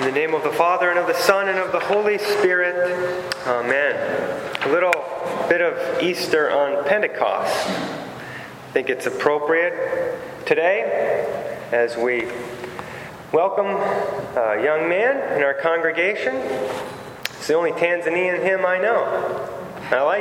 In the name of the Father, and of the Son, and of the Holy Spirit. Amen. A little bit of Easter on Pentecost. I think it's appropriate today as we welcome a young man in our congregation. It's the only Tanzanian hymn I know. I like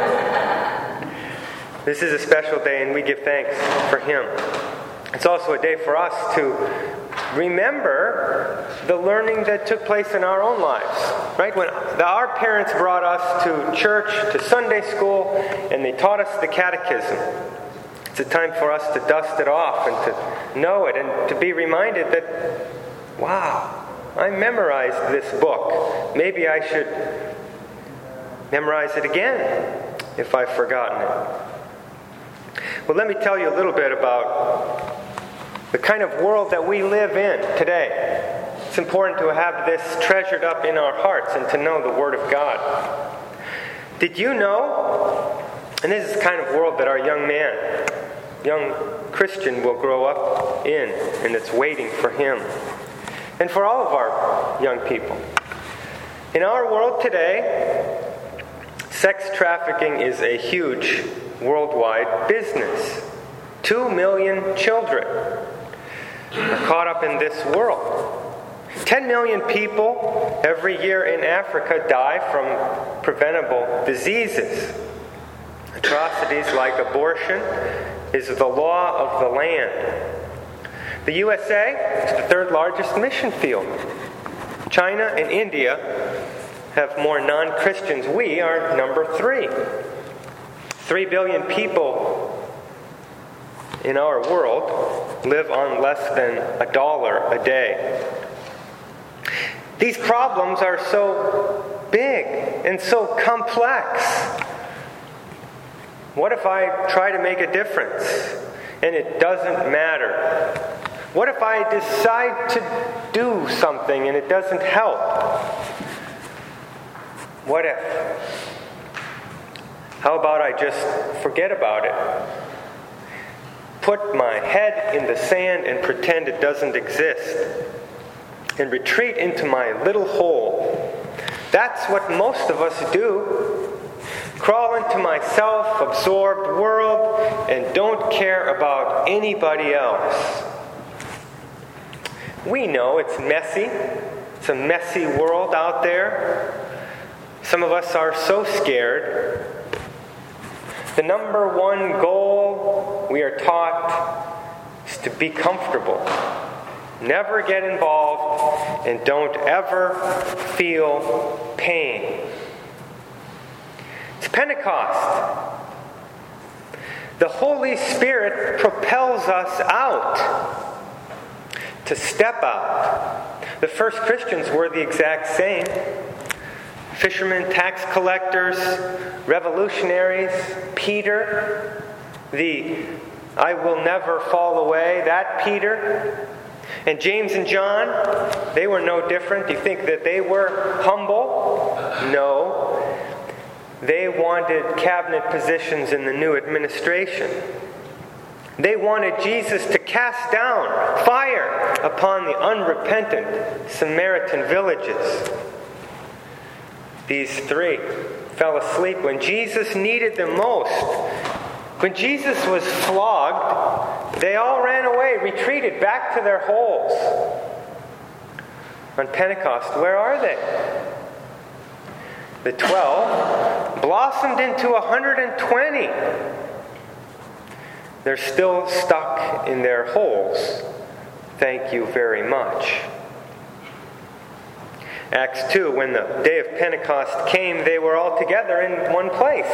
it. This is a special day, and we give thanks for him. It's also a day for us to remember the learning that took place in our own lives, right? When our parents brought us to church, to Sunday school, and they taught us the catechism. It's a time for us to dust it off and to know it and to be reminded that, wow, I memorized this book. Maybe I should memorize it again if I've forgotten it. Well, let me tell you a little bit about the kind of world that we live in today. It's important to have this treasured up in our hearts and to know the Word of God. Did you know, and this is the kind of world that our young Christian will grow up in, and it's waiting for him, and for all of our young people. In our world today, sex trafficking is a huge worldwide business. 2 million children are caught up in this world. 10 million people every year in Africa die from preventable diseases. Atrocities like abortion is the law of the land. The USA is the third largest mission field. China and India have more non-Christians. We are number 3. 3 billion people in our world live on less than $1 a day. These problems are so big and so complex. What if I try to make a difference and it doesn't matter? What if I decide to do something and it doesn't help? What if? How about I just forget about it? Put my head in the sand and pretend it doesn't exist, and retreat into my little hole. That's what most of us do. Crawl into my self-absorbed world and don't care about anybody else. We know it's messy. It's a messy world out there. Some of us are so scared. The number one goal we are taught is to be comfortable. Never get involved and don't ever feel pain. It's Pentecost. The Holy Spirit propels us out to step out. The first Christians were the exact same. Fishermen, tax collectors, revolutionaries, Peter, the I will never fall away, that Peter, and James and John, they were no different. Do you think that they were humble? No. They wanted cabinet positions in the new administration. They wanted Jesus to cast down fire upon the unrepentant Samaritan villages. These 3 fell asleep when Jesus needed them most. When Jesus was flogged, they all ran away, retreated back to their holes. On Pentecost, where are they? The 12 blossomed into 120. They're still stuck in their holes. Thank you very much. Acts 2, when the day of Pentecost came, they were all together in one place.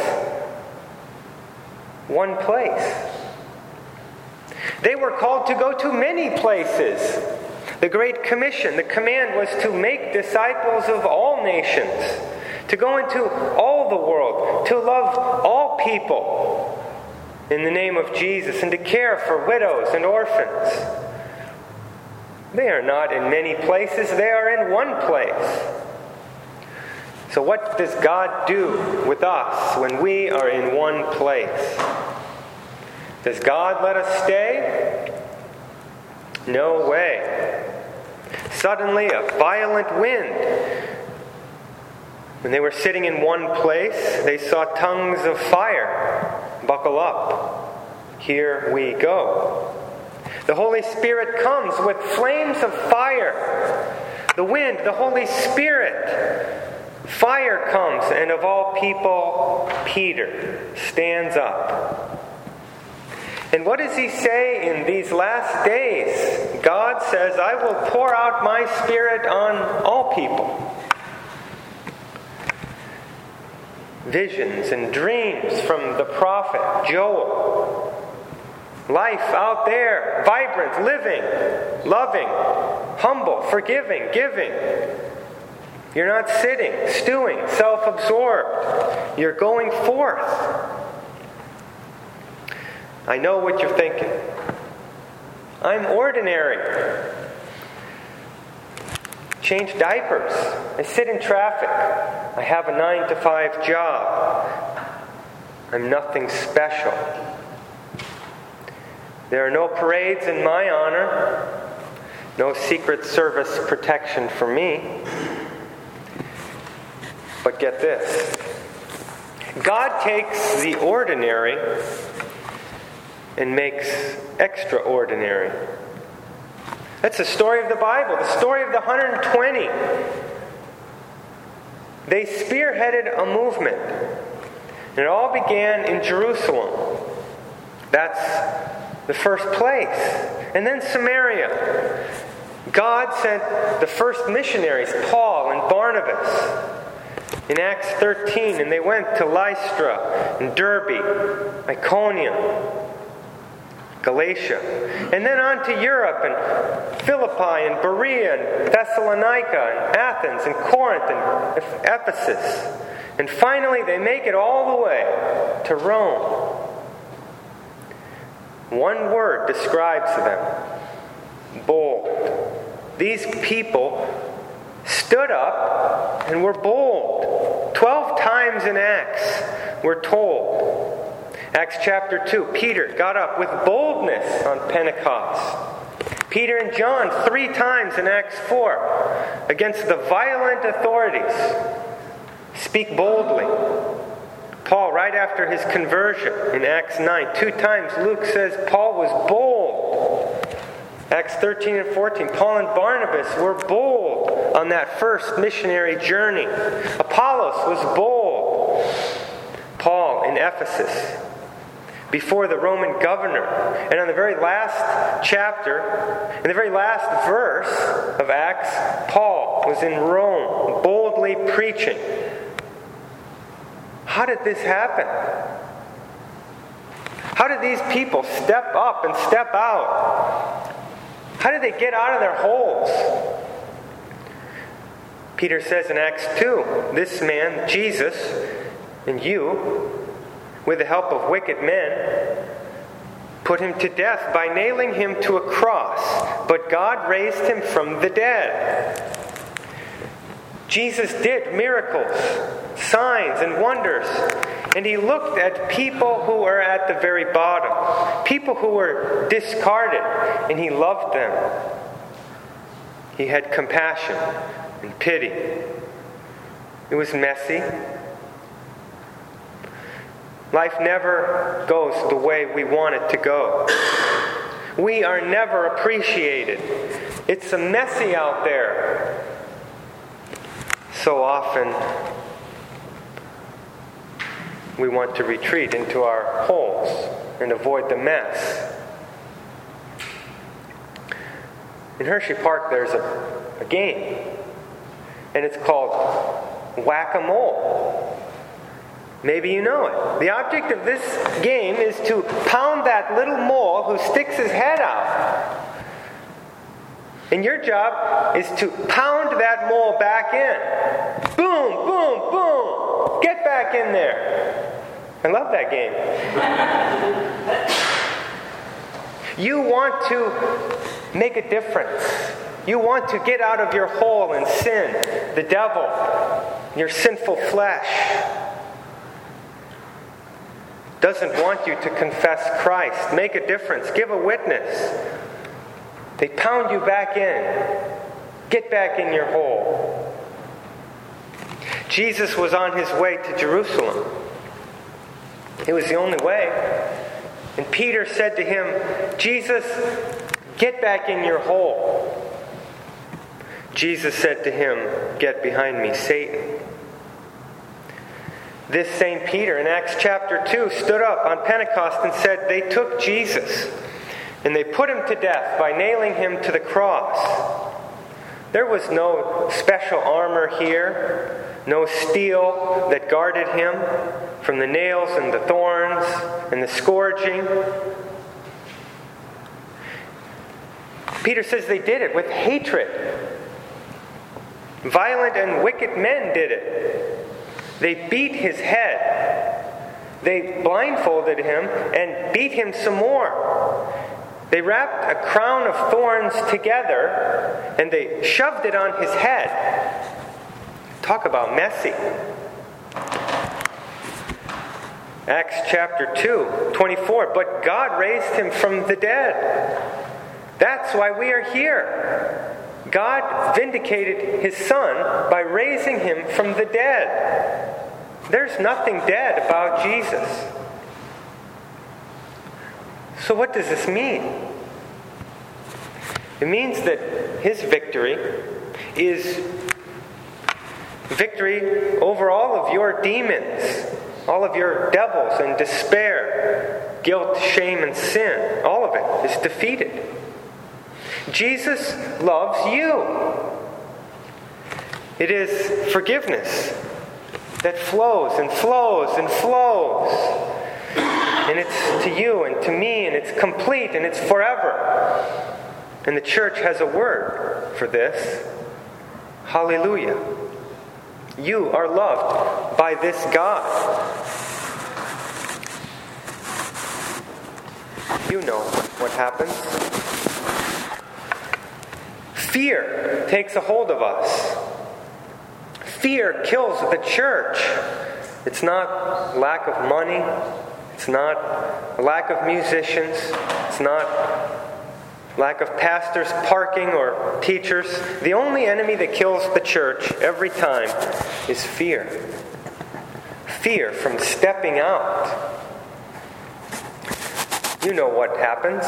One place. They were called to go to many places. The Great Commission, the command was to make disciples of all nations, to go into all the world, to love all people in the name of Jesus, and to care for widows and orphans. They are not in many places, they are in one place. So what does God do with us when we are in one place? Does God let us stay? No way. Suddenly, a violent wind. When they were sitting in one place, they saw tongues of fire. Buckle up. Here we go. The Holy Spirit comes with flames of fire. The wind, the Holy Spirit. Fire comes, and of all people, Peter stands up. And what does he say in these last days? God says, I will pour out my Spirit on all people. Visions and dreams from the prophet Joel. Life out there, vibrant, living, loving, humble, forgiving, giving. You're not sitting, stewing, self-absorbed. You're going forth. I know what you're thinking. I'm ordinary. Change diapers. I sit in traffic. I have a 9-to-5 job. I'm nothing special. There are no parades in my honor. No Secret Service protection for me. But get this. God takes the ordinary and makes extraordinary. That's the story of the Bible, the story of the 120. They spearheaded a movement. And it all began in Jerusalem. That's the first place. And then Samaria. God sent the first missionaries, Paul and Barnabas, in Acts 13, and they went to Lystra and Derbe, Iconium, Galatia, and then on to Europe and Philippi and Berea and Thessalonica and Athens and Corinth and Ephesus. And finally they make it all the way to Rome. One word describes them: bold. These people stood up and were bold. 12 times in Acts, we're told. Acts chapter 2, Peter got up with boldness on Pentecost. Peter and John 3 times in Acts 4 against the violent authorities speak boldly. Paul, right after his conversion in Acts 9, 2 times Luke says Paul was bold. Acts 13 and 14, Paul and Barnabas were bold on that first missionary journey. Apollos was bold. Paul in Ephesus, before the Roman governor. And on the very last chapter, in the very last verse of Acts, Paul was in Rome, boldly preaching. How did this happen? How did these people step up and step out? How did they get out of their holes? Peter says in Acts 2, this man, Jesus, and you, with the help of wicked men, put him to death by nailing him to a cross, but God raised him from the dead. Jesus did miracles, signs, and wonders, and he looked at people who were at the very bottom, people who were discarded, and he loved them. He had compassion and pity. It was messy. Life never goes the way we want it to go. We are never appreciated. It's a messy out there. So often, we want to retreat into our holes and avoid the mess. In Hershey Park, there's a game, and it's called Whack-A-Mole. Maybe you know it. The object of this game is to pound that little mole who sticks his head out. And your job is to pound that mole back in. Boom, boom, boom. Get back in there. I love that game. You want to make a difference. You want to get out of your hole and sin, the devil, your sinful flesh. Doesn't want you to confess Christ, make a difference, give a witness. They pound you back in. Get back in your hole. Jesus was on his way to Jerusalem. It was the only way. And Peter said to him, Jesus, get back in your hole. Jesus said to him, get behind me, Satan. This same Peter in Acts chapter 2 stood up on Pentecost and said they took Jesus and they put him to death by nailing him to the cross. There was no special armor here, no steel that guarded him from the nails and the thorns and the scourging. Peter says they did it with hatred. Violent and wicked men did it. They beat his head. They blindfolded him and beat him some more. They wrapped a crown of thorns together and they shoved it on his head. Talk about messy. Acts chapter 2, 24. But God raised him from the dead. That's why we are here. God vindicated his Son by raising him from the dead. There's nothing dead about Jesus. So what does this mean? It means that his victory is victory over all of your demons, all of your devils and despair, guilt, shame, and sin. All of it is defeated. Jesus loves you. It is forgiveness that flows and flows and flows. And it's to you and to me, and it's complete and it's forever. And the church has a word for this. Hallelujah. You are loved by this God. You know what happens. Fear takes a hold of us. Fear kills the church. It's not lack of money. It's not a lack of musicians. It's not lack of pastors, parking, or teachers. The only enemy that kills the church every time is fear. Fear from stepping out. You know what happens.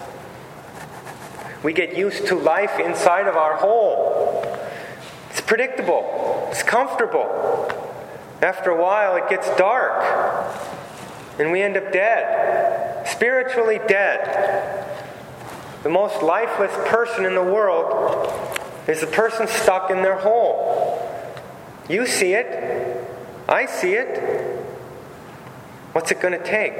We get used to life inside of our hole. It's predictable. It's comfortable. After a while, it gets dark. And we end up dead. Spiritually dead. The most lifeless person in the world is the person stuck in their hole. You see it. I see it. What's it going to take?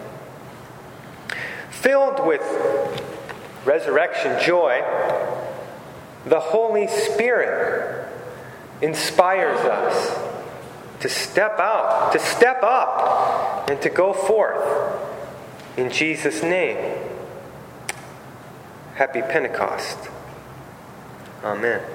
Filled with resurrection joy, the Holy Spirit inspires us to step out, to step up, and to go forth in Jesus' name. Happy Pentecost. Amen.